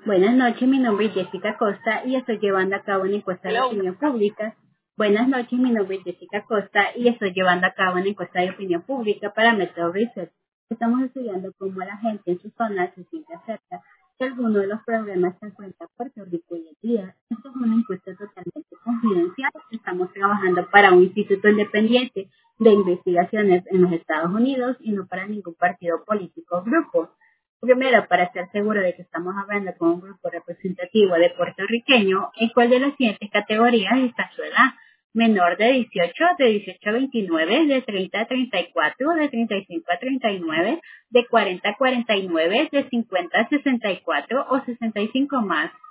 Buenas noches, mi nombre es Jessica Costa y estoy llevando a cabo una encuesta de opinión pública. Buenas noches, mi nombre es Jessica Costa y estoy llevando a cabo una encuesta de opinión pública para Metro Research. Estamos estudiando cómo la gente en su zona se siente acerca de alguno de los problemas que enfrenta Puerto Rico hoy en día. Esto es una encuesta totalmente confidencial. Estamos trabajando para un instituto independiente de investigaciones en los Estados Unidos y no para ningún partido político o grupo. Primero, para estar seguro de que estamos hablando con un grupo representativo de puertorriqueños, ¿en cuál de las siguientes categorías está su edad? Menor de 18, de 18 a 29, de 30 a 34, de 35 a 39, de 40 a 49, de 50 a 64 o 65 más.